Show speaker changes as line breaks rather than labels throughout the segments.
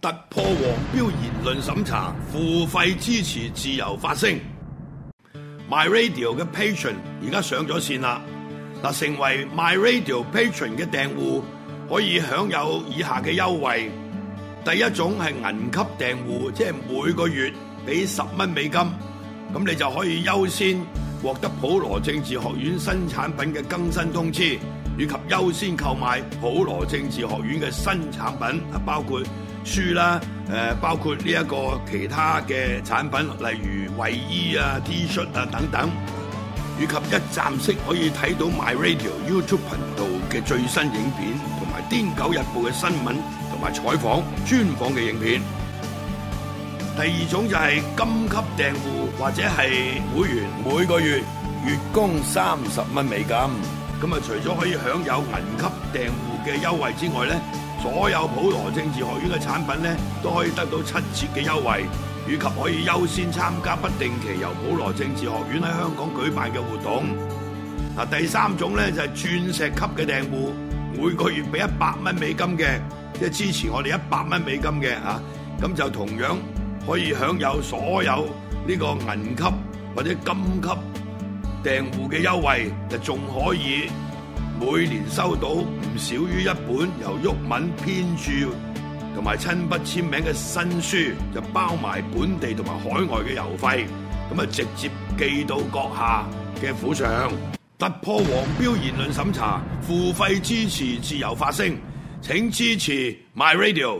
突破黃標言論審查，付費支持自由發聲。My Radio 嘅 Patron 而家上咗線啦，嗱，成為 My Radio Patron 嘅訂戶可以享有以下嘅優惠。第一種係銀級訂戶，即係每個月俾10蚊美金，咁你就可以優先獲得普羅政治學院新產品嘅更新通知，以及優先購買普羅政治學院嘅新產品，包括書啦，包括呢一個其他嘅產品，例如衛衣啊、T 恤啊等等，以及一站式可以睇到 My Radio YouTube 頻道嘅最新影片，同埋《癲狗日報》嘅新聞同埋採訪專訪嘅影片。第二種就係金級訂戶或者係會員，每個月月供30蚊美金，咁啊除咗可以享有銀級訂戶嘅優惠之外咧，所有普羅政治學院嘅產品咧都可以得到7折嘅優惠，以及可以優先參加不定期由普羅政治學院喺香港舉辦嘅活動。嗱，第三種咧就係鑽石級嘅訂戶，每個月俾100蚊美金嘅，即係支持我哋100蚊美金嘅啊，咁就同樣可以享有所有呢個銀級或者金級訂戶嘅優惠，就仲可以每年收到唔少於一本由毓民編著同埋親筆簽名嘅新書，就包埋本地同埋海外嘅郵費，咁啊直接寄到閣下嘅府上。突破黃標言論審查，付費支持自由發聲，請支持 My Radio。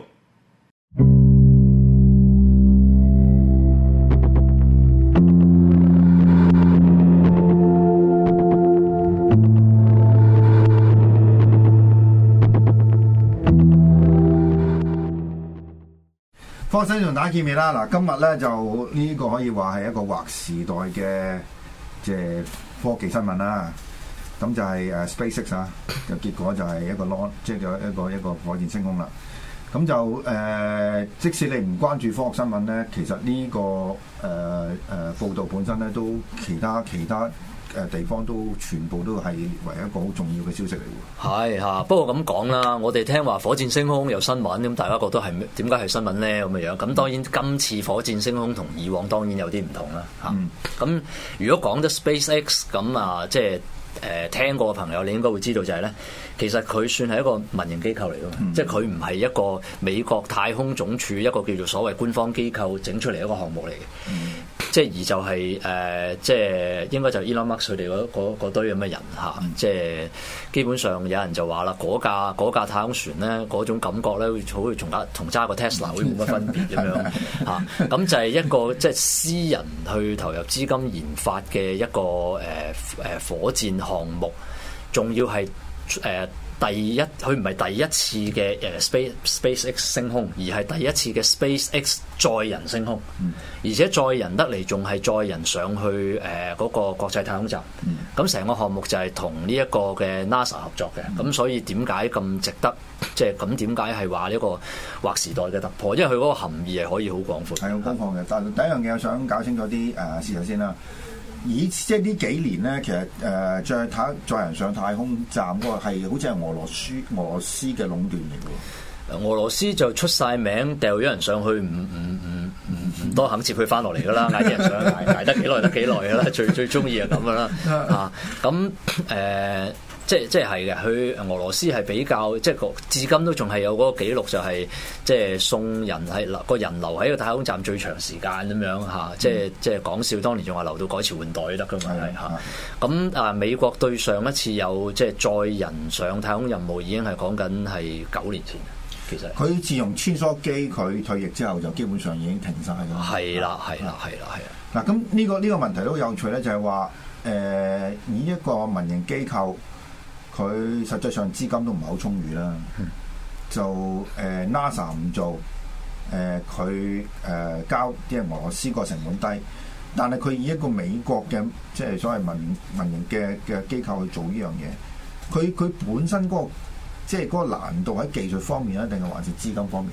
科生同大家見面啦！嗱，今日咧就呢個可以話係一個劃時代嘅即係科技新聞啦。咁就係SpaceX 啊，嘅結果就係一個 launch， 即係一個火箭升空啦。咁就即使你唔關注科學新聞咧，其實呢個報導本身咧都其他地方都全部都係為一個好重要嘅消息嚟喎。
係嚇，不過咁講啦，我哋聽話火箭升空有新聞，咁大家覺得係點解係新聞咧咁嘅樣？咁當然今次火箭升空同以往當然有啲唔同啦嚇。咁如果講得 SpaceX 咁啊，即係聽過嘅朋友，你應該會知道就係咧，其實佢算係一個民營機構嚟㗎，即係佢唔係一個美國太空總署一個叫做所謂官方機構整出嚟一個項目嚟嘅。即係而就係即係應該就 Elon Musk 佢哋嗰堆咁嘅人嚇，即係基本上有人就話啦，嗰架太空船咧嗰種感覺咧，好似同揸個 Tesla 會冇乜分別咁樣嚇。咁就係一個即係私人去投入資金研發嘅一個火箭項目，仲要係佢唔係第一次嘅SpaceX 升空，而係第一次嘅 SpaceX 載人升空，而且載人得嚟仲係載人上去嗰個國際太空站。咁成個項目就係同呢一個嘅 NASA 合作嘅，咁所以點解咁值得？即係咁點解係話呢個劃時代嘅突破？因為佢嗰個含義係可以好廣闊，
係好廣闊嘅。但係第一樣嘢我想搞清楚啲事實先啦。即係呢幾年咧，其實載人上太空站嗰個係好似係俄羅斯嘅壟斷嚟嘅。
俄羅斯就出晒名，掉咗人上去，唔多肯接佢翻落嚟噶啦，嗌啲人上去捱得幾耐得幾耐噶啦，最中意係咁噶啦嚇。咁即係嘅，佢俄羅斯係比較即係至今都仲係有嗰個記錄，就係即係送人係個人留喺個太空站最長時間咁樣嚇，即係講笑，當年仲話留到改朝換代都得噶嘛係嚇。咁美國對上一次有即係載人上太空任務已經係講緊係9年前。其實
佢自從穿梭機佢退役之後，就基本上已經停晒㗎啦。
係啦。
嗱，咁呢個問題都有趣咧，就係話以一個民營機構，佢實際上資金都唔係好充裕啦。就NASA 唔做，佢交啲俄羅斯個成本低，但係佢以一個美國嘅即係所謂民營嘅機構去做呢樣嘢，佢本身嗰個即係嗰個難度喺技術方面咧，定係還是資金方面咧？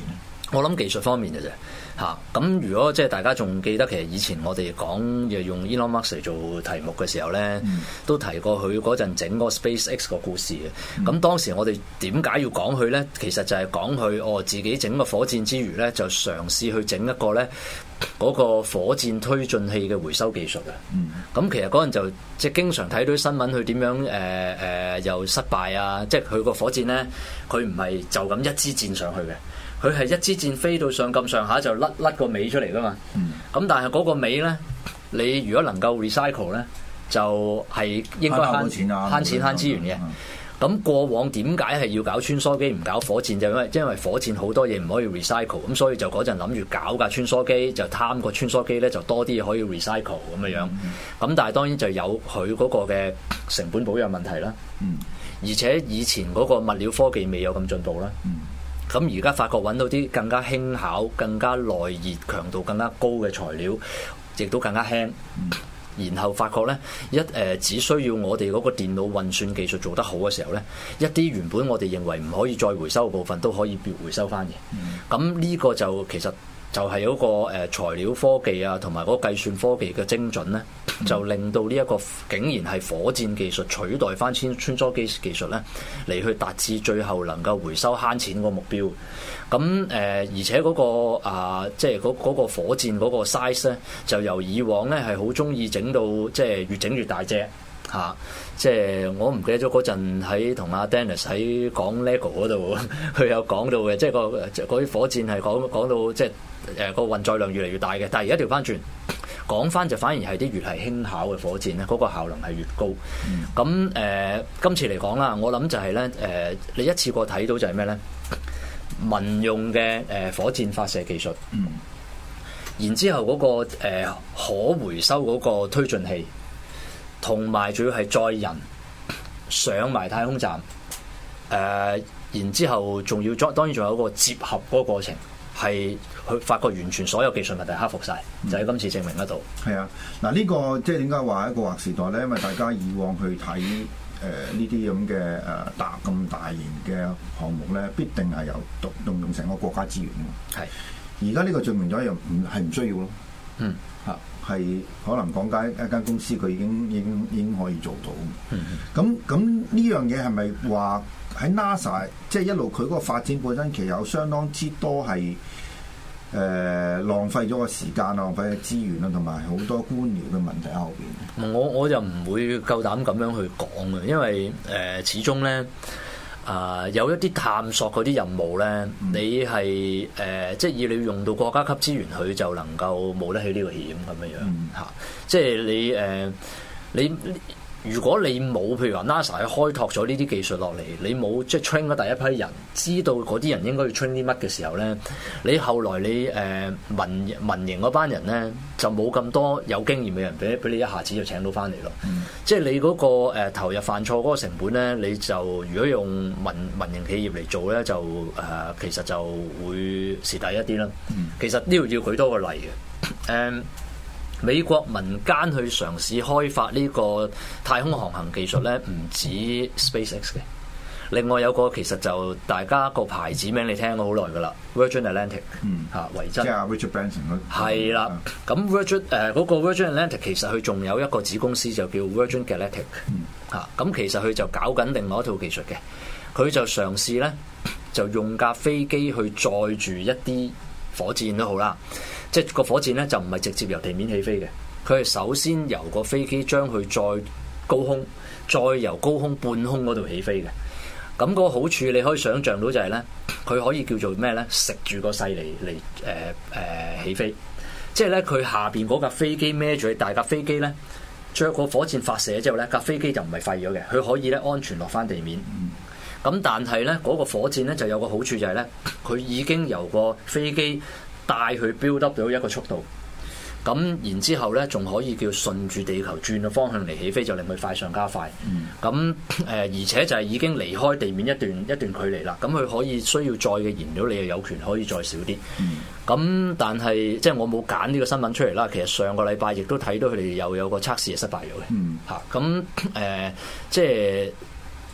我諗技術方面嘅啫嚇，咁如果即係大家仲記得，其實以前我哋講用 Elon Musk 嚟做題目嘅時候咧，都提過佢嗰陣整個 SpaceX 個故事嘅。咁當時我哋點解要講佢咧？其實就係講佢自己整個火箭之餘咧，就嘗試去整一個咧嗰個火箭推進器嘅回收技術啊。咁其實嗰陣就即係經常睇到啲新聞，佢點樣又失敗啊！即係佢個火箭咧，佢唔係就咁一支箭上去嘅。佢係一支箭飛到上咁上下就甩個尾出嚟噶嘛，咁但係嗰個尾咧，你如果能夠 recycle 咧，就係應該慳錢慳資源嘅。咁過往點解係要搞穿梭機唔搞火箭？就因為火箭好多嘢唔可以 recycle，咁所以就嗰陣諗住搞架穿梭機，就貪個穿梭機咧就多啲嘢可以 recycle 咁樣。咁但係當然就有佢嗰個嘅成本保養問題啦。而且以前嗰個物料科技未有咁進步啦。咁而家發覺揾到啲更加輕巧、更加耐熱、強度更加高嘅材料，亦都更加輕。然後發覺咧，只需要我哋嗰個電腦運算技術做得好嘅時候咧，一啲原本我哋認為唔可以再回收嘅部分都可以回收翻嘅。咁呢個就其實就係嗰個材料科技啊，同埋嗰個計算科技嘅精準咧，就令到呢一個竟然係火箭技術取代翻穿梭機技術咧，嚟去達至最後能夠回收慳錢個目標。咁而且嗰個即係嗰個火箭嗰個 size 咧，就由以往咧係好中意整到即係越整越大隻嚇。即係我唔記得咗嗰陣喺同阿 Dennis 喺講 LEGO 嗰度，佢有講到嘅，即係嗰啲火箭係講到即係個運載量越嚟越大嘅。但係而家調翻轉講翻，就反而係啲越係輕巧嘅火箭咧，嗰個效能係越高。咁今次嚟講啦，我諗就係咧你一次過睇到就係咩咧？民用嘅火箭發射技術，然之後嗰個可回收嗰個推進器，同埋仲要係載人上埋太空站，然之後仲要當然仲有一個接合嗰個過程，係佢發覺完全所有技術問題克服晒，就喺今次證明得到。
係啊，嗱呢個即係點解話一個劃時代咧？因為大家以往去睇呢啲咁嘅咁大型嘅項目咧，必定係由動用成個國家資源嘅。係，而家呢個證明咗又唔需要咯。係可能講解一間公司佢已經可以做到。咁呢樣嘢係咪話喺 NASA 即係一路佢嗰個發展本身其實有相當之多係浪費咗個時間、浪費嘅資源啦，同埋好多官僚嘅問題喺後邊。
我就唔會夠膽咁樣去講嘅，因為始終咧有一啲探索嗰啲任務咧，你係即係以你用到國家級資源，佢就能夠冒得起呢個險咁樣嚇。即係你如果你冇譬如話 NASA 去開拓咗呢啲技術落嚟，你冇即係 train 咗第一批人，知道嗰啲人應該要 train 啲乜嘅時候咧，你後來你民營嗰班人咧就冇咁多有經驗嘅人俾你一下子就請到翻嚟咯。即係你嗰個投入犯錯嗰個成本咧，你就如果用民營企業嚟做咧，就其實就會蝕底一啲啦。其實呢度要舉多個例嘅美國民間去嘗試開發呢個太空航行技術咧，唔止 SpaceX 嘅。另外有個其實就大家個牌子名你聽咗好耐噶啦 ，Virgin Atlantic 維珍。即係
Richard Branson
係啦，咁 Virgin 嗰個 Virgin Atlantic 其實佢仲有一個子公司就叫 Virgin Galactic 咁其實佢就搞緊另外一套技術嘅，佢就嘗試咧就用架飛機去載住一啲火箭都好啦。即係個火箭咧就唔係直接由地面起飛嘅，佢係首先由個飛機將佢再高空，再由高空半空嗰度起飛嘅。咁個好處你可以想像到就係咧，佢可以叫做咩咧？食住個勢嚟起飛。即係咧，佢下邊嗰架飛機孭住大架飛機咧，將個火箭發射之後咧，架飛機就唔係廢咗嘅，佢可以咧安全落翻地面。咁但係咧嗰個火箭咧就有個好處就係咧，佢已經由個飛機帶佢 build up 到一個速度，咁然之後咧，仲可以叫順住地球轉嘅方向嚟起飛，就令佢快上加快。咁而且就係已經離開地面一段距離啦。咁佢可以需要載嘅燃料，你又有權可以再少啲。咁但係即係我冇揀呢個新聞出嚟啦。其實上個禮拜亦都睇到佢哋又有個測試係失敗咗嘅。咁即係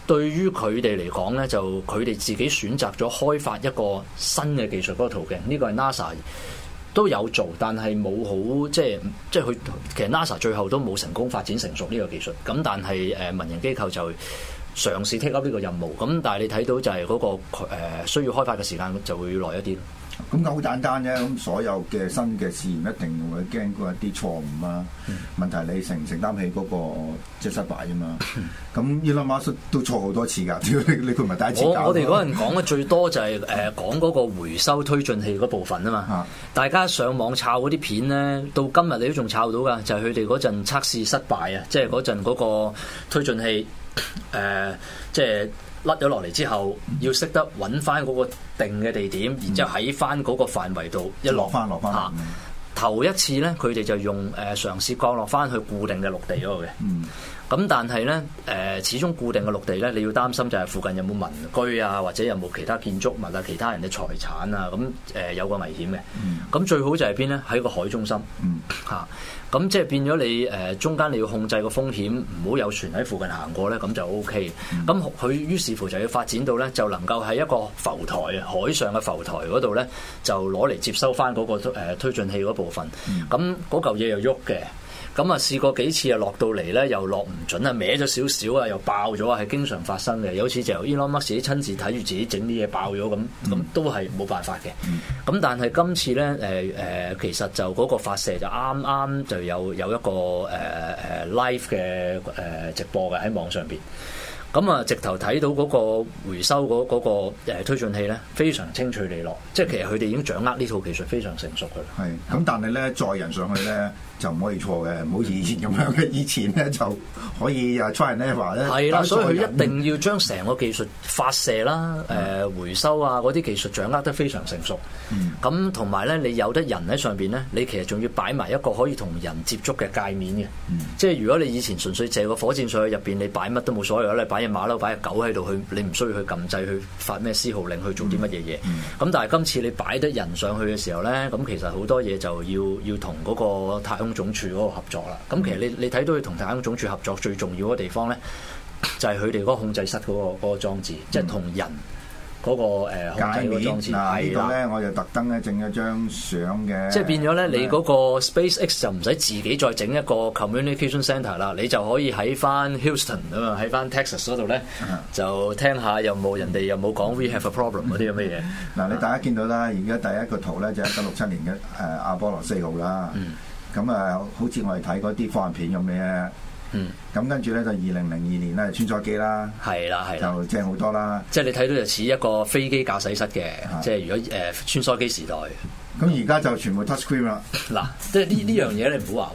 對於佢哋嚟講咧，就佢哋自己選擇咗開發一個新嘅技術嗰個途徑，呢個係 NASA 都有做，但係冇好即係佢其實 NASA 最後都冇成功發展成熟呢個技術。咁但係民營機構就嘗試 take up 呢個任務。咁但係你睇到就係嗰個需要開發嘅時間就會耐一啲。
咁好簡單啫，咁所有嘅新嘅試驗一定會驚過一啲錯誤啊。問題你承唔承擔起嗰個即係失敗啫嘛。咁 Elon Musk 都錯好多次㗎，你佢唔係第一次搞。
我哋嗰陣講嘅最多就係講嗰個回收推進器嗰部分啊嘛。大家上網抄嗰啲片咧，到今日你都仲抄到㗎，就係佢哋嗰陣測試失敗啊，即係嗰陣嗰個推進器即係甩咗落嚟之後，要識得揾翻嗰個定嘅地點，然之後喺翻嗰個範圍度一落翻嚇。頭一次咧，佢哋就用嘗試降落翻去固定嘅陸地嗰度嘅。咁但係咧始終固定嘅陸地咧，你要擔心就係附近有冇民居啊，或者有冇其他建築物啊、其他人嘅財產啊，咁有個危險嘅。咁最好就係邊咧？喺個海中心嚇。咁即係變咗你中間你要控制個風險，唔好有船喺附近行過咧，咁就 O K。咁佢於是乎就要發展到咧，就能夠喺一個浮台海上嘅浮台嗰度咧，就攞嚟接收翻嗰個推進器嗰部分。咁嗰嚿嘢又喐嘅。咁啊試過幾次啊，落到嚟咧又落唔準啊，歪咗少少啊，又爆咗啊，係經常發生嘅。有次就 Elon Musk 自己親自睇住自己整啲嘢爆咗咁都係冇辦法嘅。咁但係今次咧其實就嗰個發射就啱啱就有一個live 嘅直播嘅喺網上邊。咁啊，直頭睇到嗰個回收嗰個推進器咧，非常清脆利落，即係其實佢哋已經掌握呢套技術非常成熟嘅啦。
係，咁但係咧載人上去咧就唔可以錯嘅，唔好似以前咁樣嘅。以前咧就可以try and error咧。係啦，
所以佢一定要將成個技術發射啦、回收啊嗰啲技術掌握得非常成熟。咁同埋咧，你有得人喺上邊咧，你其實仲要擺埋一個可以同人接觸嘅界面嘅。即係如果你以前純粹借個火箭上去入邊，你擺乜都冇所謂，你擺隻馬騮、擺隻狗喺度，你唔需要去撳掣去發咩施號令去做啲乜嘢嘢。咁但係今次你擺得人上去嘅時候咧，咁其實好多嘢就要同嗰個太空總署嗰個合作啦。咁其實你睇到佢同太空總署合作最重要嘅地方咧，就係佢哋嗰個控制室嗰個裝置，即係同人嗰個控制嗰個裝置。
呢度咧我就特登咧整咗張相嘅，
即係變咗咧，你嗰個 SpaceX 就唔使自己再整一個 communication centre 啦，你就可以喺翻 Houston 啊嘛，喺翻 Texas 嗰度咧就聽下有冇人哋有冇講 We have a problem 嗰啲咁嘅嘢。
嗱，你大家見到啦，而家第一個圖咧就係1967年嘅阿波羅4號啦。咁好似我哋睇嗰啲科幻片咁嘅。咁跟住咧就2002年咧穿梭機啦，係啦，就正好多啦。
即係你睇到就似一個飛機駕駛室嘅，即係如果穿梭機時代。
咁而家就全部 touch screen 啦。
嗱，即係呢樣嘢你唔好話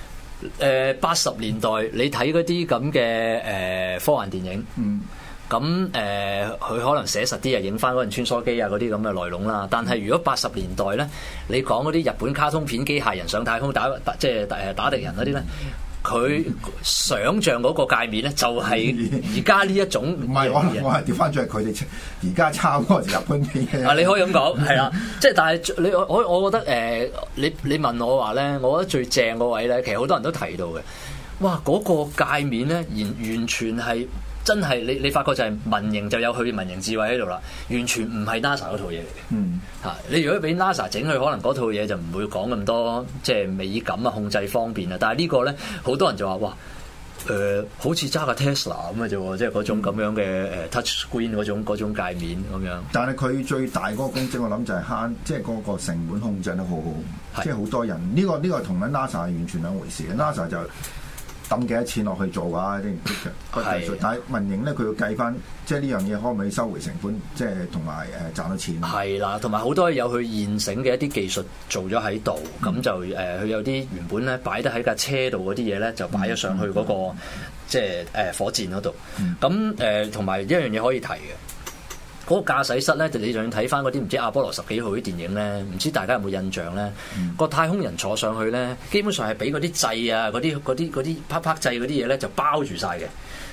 80年代你睇嗰啲咁嘅科幻電影，咁佢可能寫實啲啊，影翻嗰陣穿梭機啊嗰啲咁嘅內容啦。但係如果80年代咧，你講嗰啲日本卡通片機械人上太空即係打敵人嗰啲咧，佢想像嗰個界面咧就係而家呢一種。
唔係，我係調翻轉係佢哋而家抄嗰個日本片嘅。
啊，你可以咁講，係啦，即係但係我覺得你問我話咧，我覺得最正嗰位咧，其實好多人都提到嘅，哇嗰個界面咧完全係。真係你發覺就係民營就有佢民營智慧喺度啦，完全唔係 NASA 嗰套嘢嚟嘅。你如果俾 NASA 整佢，可能嗰套嘢就唔會講咁多即係美感啊、控制方便啊。但係呢個咧，好多人就話哇，好似揸架 Tesla 咁嘅啫，即係嗰種咁樣嘅touch screen 嗰種界面咁樣。
但係佢最大嗰個功績，我諗就係慳，即係嗰個成本控制得好好。即係好多人呢個同緊 NASA 係完全兩回事嘅。NASA 就抌幾多錢落去做啊？啲唔識嘅，但係民營咧，佢要計翻，即係呢樣嘢可唔可以收回成本，即係同埋賺到錢。係
啦，同埋好多有佢現成嘅一啲技術做咗喺度，咁就佢有啲原本咧擺得喺架車度嗰啲嘢咧，就擺咗上去嗰個即係火箭嗰度。咁同埋一樣嘢可以提嘅。嗰個駕駛室咧，你就要睇翻嗰啲唔知阿波羅10幾號啲電影咧，唔知大家有冇印象咧？個太空人坐上去咧，基本上係俾嗰啲掣啊、嗰啲啪啪掣嗰啲嘢咧就包住晒嘅，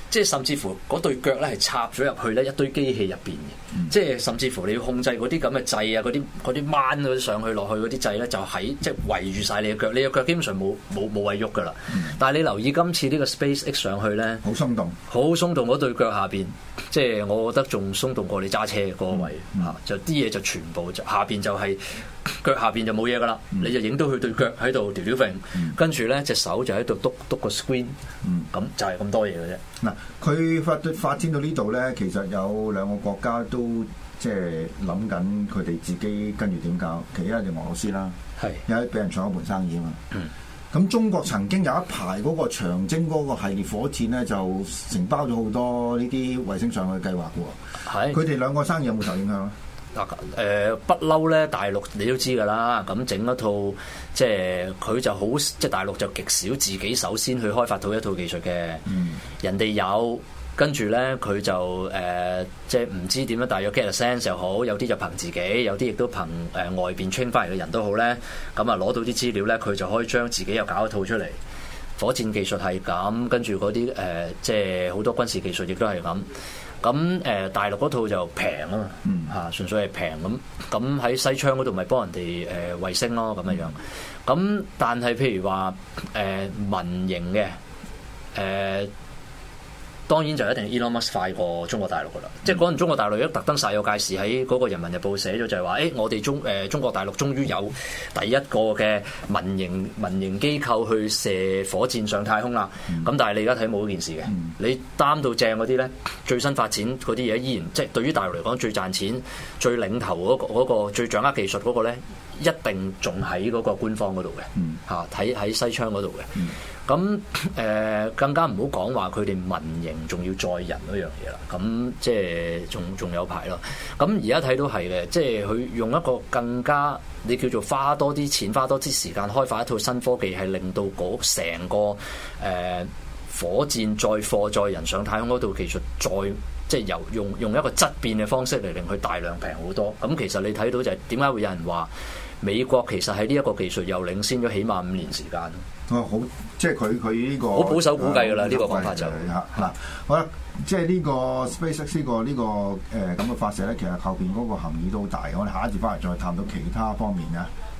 即係甚至乎嗰對腳咧係插咗入去咧一堆機器入邊嘅，即係甚至乎你要控制嗰啲咁嘅掣啊，嗰啲掹嗰啲上去落去嗰啲掣咧，就喺即係圍住晒你嘅腳，你嘅腳基本上冇位喐噶啦。但係你留意今次呢個 SpaceX 上去咧，好鬆動嗰對腳下邊，即係我覺得仲鬆動過你揸車嗰個位嚇，就啲嘢就全部就下邊就係、腳下邊就冇嘢噶啦，你就影到佢對腳喺度條條揈，跟住咧隻手就喺度篤個 screen，咁就係咁多嘢嘅啫。
嗱，佢發展到呢度咧，其實有兩個國家都即係諗緊佢哋自己跟住點搞。其一就俄羅斯啦，有俾人搶一盤生意啊嘛。咁中國曾經有一排嗰個長征嗰個系列火箭咧，就承包咗好多呢啲衛星上去計劃嘅喎。佢哋兩個生意有冇受影響啊？
不嬲咧，大陸你都知㗎啦。咁整一套即係佢就好，即係大陸就極少自己首先去開發到一套技術嘅。人哋有，跟住咧佢就即係唔知點樣，大約 get a sense 又好，有啲就憑自己，有啲亦都憑外邊 train 翻嚟嘅人都好咧。咁啊攞到啲資料咧，佢就可以將自己又搞一套出嚟。火箭技術係咁，跟住嗰啲即係好多軍事技術亦都係咁。咁大陸嗰套就平啊嘛，嚇純粹係平咁喺西昌嗰度咪幫人哋衛星咯咁樣樣。咁但係譬如話民營嘅當然就一定 Elon Musk 快過中國大陸噶啦，即係嗰陣中國大陸一特登曬有介時喺嗰個《人民日報》寫咗就係話，我哋中國大陸終於有第一個嘅民營機構去射火箭上太空啦。咁但係你而家睇冇嗰件事嘅，你擔到正嗰啲咧，最新發展嗰啲嘢依然即係對於大陸嚟講最賺錢、最領頭嗰個最掌握技術嗰個咧，一定仲喺嗰個官方嗰度嘅嚇，喺西昌嗰度嘅。咁更加唔好講話佢哋民營仲要載人嗰樣嘢啦，咁即係仲有排咯。咁而家睇到係嘅，即係佢用一個更加你叫做花多啲錢、花多啲時間開發一套新科技，係令到嗰成個火箭載貨載人上太空嗰度技術再即係用一個質變嘅方式嚟令佢大量平好多。咁其實你睇到就係點解會有人話美國其實喺呢一個技術又領先咗起碼5年時間。
好，即係佢呢個
好保守估計㗎啦，呢個講法就
嗱，好啦，即係呢個 SpaceX 呢個咁嘅發射咧，其實後邊嗰個含義都好大。我哋下一節翻嚟再探到其他方面嘅。